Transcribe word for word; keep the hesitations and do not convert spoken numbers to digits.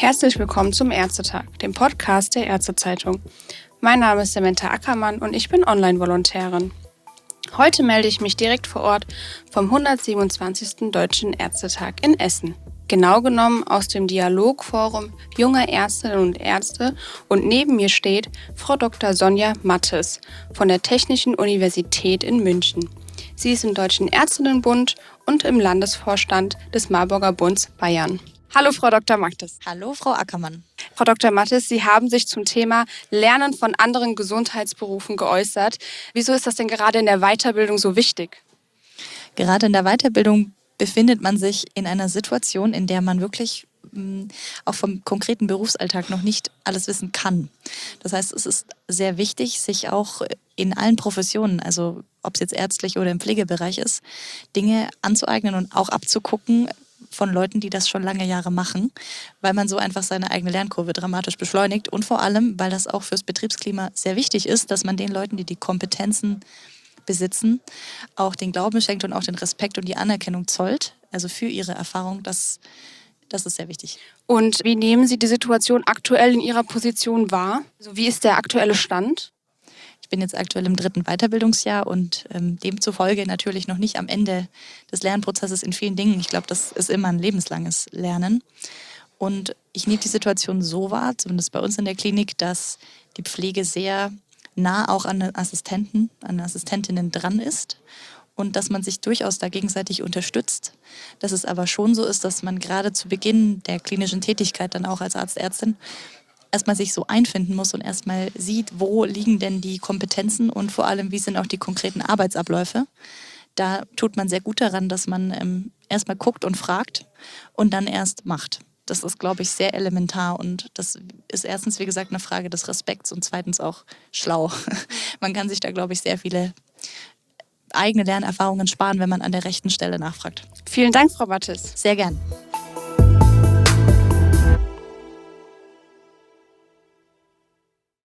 Herzlich willkommen zum Ärztetag, dem Podcast der Ärztezeitung. Mein Name ist Samantha Ackermann und ich bin Online-Volontärin. Heute melde ich mich direkt vor Ort vom hundertsiebenundzwanzigsten Deutschen Ärztetag in Essen. Genau genommen aus dem Dialogforum junger Ärztinnen und Ärzte, und neben mir steht Frau Doktor Sonja Mattes von der Technischen Universität in München. Sie ist im Deutschen Ärztinnenbund und im Landesvorstand des Marburger Bunds Bayern. Hallo Frau Doktor Mattes. Hallo Frau Ackermann. Frau Doktor Mattes, Sie haben sich zum Thema Lernen von anderen Gesundheitsberufen geäußert. Wieso ist das denn gerade in der Weiterbildung so wichtig? Gerade in der Weiterbildung befindet man sich in einer Situation, in der man wirklich mh, auch vom konkreten Berufsalltag noch nicht alles wissen kann. Das heißt, es ist sehr wichtig, sich auch in allen Professionen, also ob es jetzt ärztlich oder im Pflegebereich ist, Dinge anzueignen und auch abzugucken von Leuten, die das schon lange Jahre machen, weil man so einfach seine eigene Lernkurve dramatisch beschleunigt und vor allem, weil das auch fürs Betriebsklima sehr wichtig ist, dass man den Leuten, die die Kompetenzen besitzen, auch den Glauben schenkt und auch den Respekt und die Anerkennung zollt, also für ihre Erfahrung. Das, das ist sehr wichtig. Und wie nehmen Sie die Situation aktuell in Ihrer Position wahr? Also wie ist der aktuelle Stand? Ich bin jetzt aktuell im dritten Weiterbildungsjahr und ähm, demzufolge natürlich noch nicht am Ende des Lernprozesses in vielen Dingen. Ich glaube, das ist immer ein lebenslanges Lernen. Und ich nehme die Situation so wahr, zumindest bei uns in der Klinik, dass die Pflege sehr nah auch an den Assistenten, an den Assistentinnen dran ist und dass man sich durchaus da gegenseitig unterstützt. Dass es aber schon so ist, dass man gerade zu Beginn der klinischen Tätigkeit dann auch als Arzt, Ärztin erstmal sich so einfinden muss und erstmal sieht, wo liegen denn die Kompetenzen und vor allem, wie sind auch die konkreten Arbeitsabläufe. Da tut man sehr gut daran, dass man ähm, erstmal guckt und fragt und dann erst macht. Das ist, glaube ich, sehr elementar und das ist erstens, wie gesagt, eine Frage des Respekts und zweitens auch schlau. Man kann sich da, glaube ich, sehr viele eigene Lernerfahrungen sparen, wenn man an der rechten Stelle nachfragt. Vielen Dank, Frau Mattes. Sehr gern.